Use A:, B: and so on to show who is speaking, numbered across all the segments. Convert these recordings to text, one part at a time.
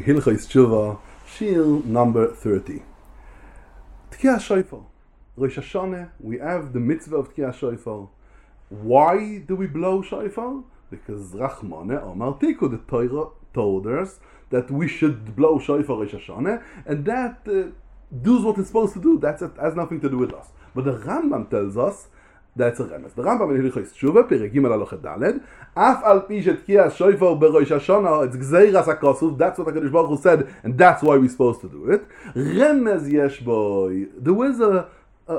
A: Hilchos Tshuva, Shir number 30. Tkiya Shofar. Rosh Hashanah, we have the mitzvah of Tkiya Shofar. Why do we blow Shofar? Because Rachmane Omar Tiku, the Torah told us that we should blow Shofar Rosh Hashanah, and that does what it's supposed to do. That's it, has nothing to do with us. But the Rambam tells us that's a remes. The Rambam in Hilchos Tshuva, Perek Gimel Halachah Daled, Af al pi shetkiya shofar beRosh Hashanah, it's gzeiras hakosuf. That's what HaKadosh Baruch Hu said, and that's why we're supposed to do it. Remez yesh boy. There was a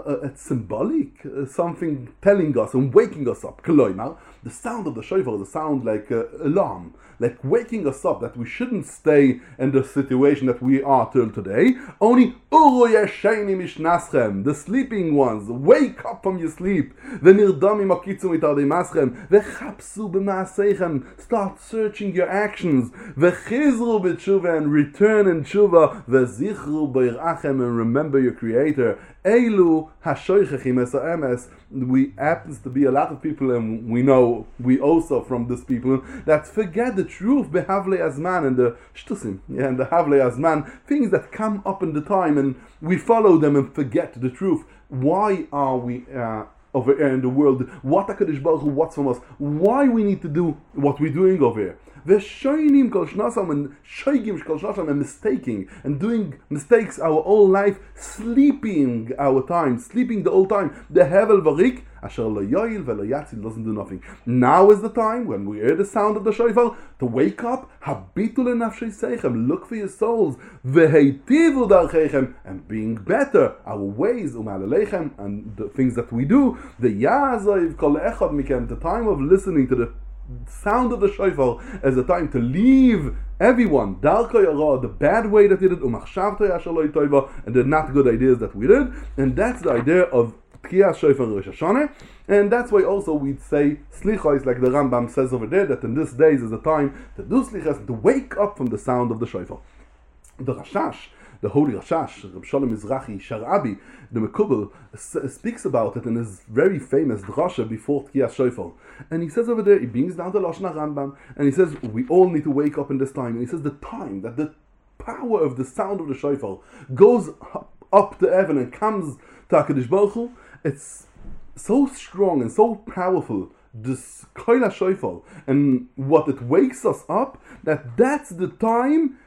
A: symbolic something telling us and waking us up. Kloimar, the sound of the shofar is a sound like alarm, like waking us up that we shouldn't stay in the situation that we are till today. Only uru yesheni mishnaschem, the sleeping ones, wake up from your sleep. V'nirdami makitzu mitardei maschem, v'chapsu b'maaseichem, start searching your actions. V'chizru b'tshuva, and return in tshuva. V'zichru b'yirachem, and remember your Creator. Eilu hashoichechim es ha'emes. We happens to be a lot of people, and we know we also from these people that forget the truth behavle azman and the shtusim, and the havle azman, things that come up in the time, and we follow them and forget the truth. Why are we over here in the world? What HaKadosh Baruch Hu wants from us? Why we need to do what we're doing over here? V'shoinim kol shnasam, and shoigim kol shnasam, and mistaking and doing mistakes our whole life, sleeping our time, sleeping the whole time. The hevel varik asher lo yoil v'lo yatzil, doesn't do nothing. Now is the time when we hear the sound of the shofar to wake up. Habitu lenafshei seichem, look for your souls. V'heitivu darcheichem, and being better our ways, u'ma'alelechem, and the things that we do. V'yazoiv kol echad mikem, the time of listening to the sound of the shofar as a time to leave everyone darkei hara, the bad way that we did, umachshavtei asher lo toiva, and the not good ideas that we did. And that's the idea of Tkiya Shofar Rosh Hashanah, and that's why also we'd say slichos, like the Rambam says over there, that in this days is a time to do slichos, to wake up from the sound of the shofar. The Rashash, the holy Rashash, Reb Shalom Mizrahi Sharabi, the Mekubal, speaks about it in his very famous drasha before Tkiya Shofar. And he says over there, he brings down the Lashon Rambam, and he says we all need to wake up in this time. And he says the time that the power of the sound of the shofar goes up to heaven and comes to HaKadosh Baruch Hu, it's so strong and so powerful, this Koila Shofar, and what it wakes us up, that's the time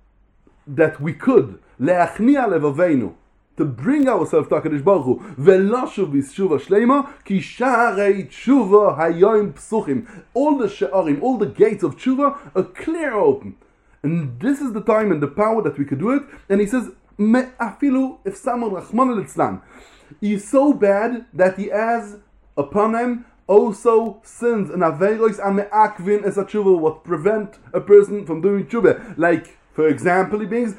A: that we could leachnia levaveinu, to bring ourselves to HaKadosh Baruch Hu, ve'lashuv b'tshuva shleima, ki sharei tshuva hayom psuchim. All the she'arim, all the gates of tshuva are clear open, and this is the time and the power that we could do it. And he says, afilu if someone Rachmana litzlan, he's so bad that he has upon him also sins and averos ame'akvin es tshuva, what prevent a person from doing tshuva. Like, for example, he means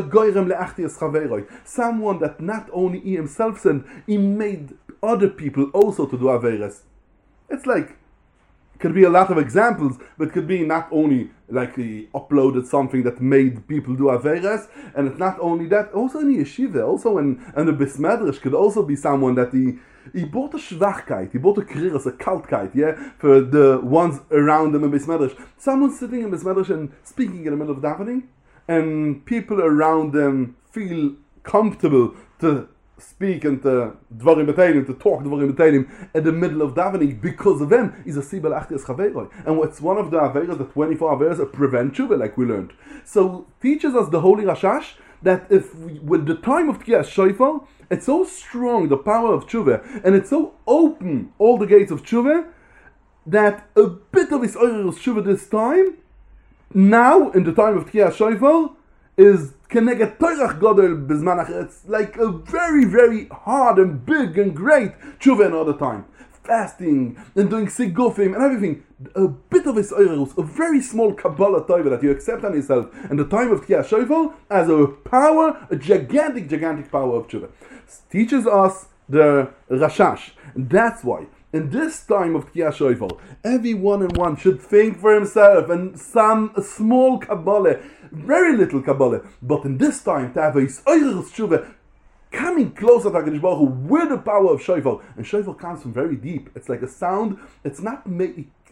A: someone that not only he himself sinned, he made other people also to do averes. It's like, it could be a lot of examples, but it could be not only like he uploaded something that made people do averes, and it's not only that, also in the yeshiva, also in the Bismedrash, could also be someone that he bought a schwachkeit, he bought a kriris, a kaltkeit, for the ones around him in Bismedrash. Someone sitting in Bismedrash and speaking in the middle of davening, and people around them feel comfortable to speak and to dvarim b'teilim, to talk dvarim b'teilim in the middle of davening because of them. Is a sibel achtias chaveroi, and it's one of the averas, the 24 averas, prevent tshuva, like we learned. So teaches us the holy Rashash that if with the time of Tkiya Shofar, it's so strong, the power of tshuva, and it's so open, all the gates of tshuva, that a bit of his oirus tshuva this time, now in the time of Tkiya Shofar, is Keneget Torach Godel Bizmanach. It's like a very, very hard and big and great tshuva another time. Fasting and doing sigufim and everything. A bit of his oirus, a very small Kabbalah Torah that you accept on yourself in the time of Tkiya Shofar as a power, a gigantic, gigantic power of tshuva. Teaches us the Rashash. And that's why in this time of Tkiya Shofar, every one and one should think for himself, and a small Kabbalah, very little Kabbalah, but in this time to have a Yisrael's Tshuva coming closer to HaKadosh Baruch Hu with the power of shofar. And shofar comes from very deep. It's like a sound. It's not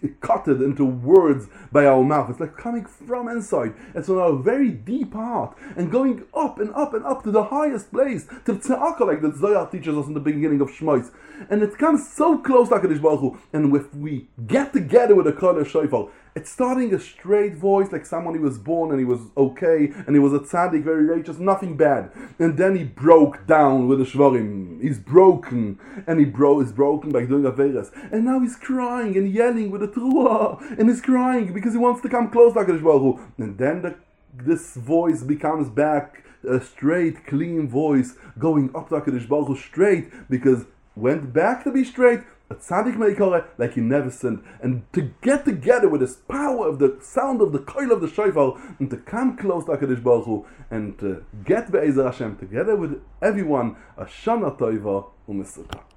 A: cut it into words by our mouth. It's like coming from inside. It's on our very deep heart and going up and up and up to the highest place, to the tzedakah, like the Zohar teaches us in the beginning of Shmos. And it comes so close to HaKadosh Baruch Hu. And if we get together with a Kol Shofar, it's starting a straight voice, like someone who was born and he was okay, and he was a tzaddik, very righteous, nothing bad. And then he broke down with the shvarim. He's broken, and he's broken by doing averas. And now he's crying and yelling with the truah, and he's crying because he wants to come close to HaKadosh Baruch Hu. And then this voice becomes back a straight, clean voice, going up to HaKadosh Baruch Hu straight, because went back to be straight. A tzaddik meikore like he never sinned, and to get together with this power of the sound of the koil of the shofar, and to come close to HaKadosh Baruch Hu, and to get Be'ezer Hashem together with everyone a Shana Tova u'Mesukkah.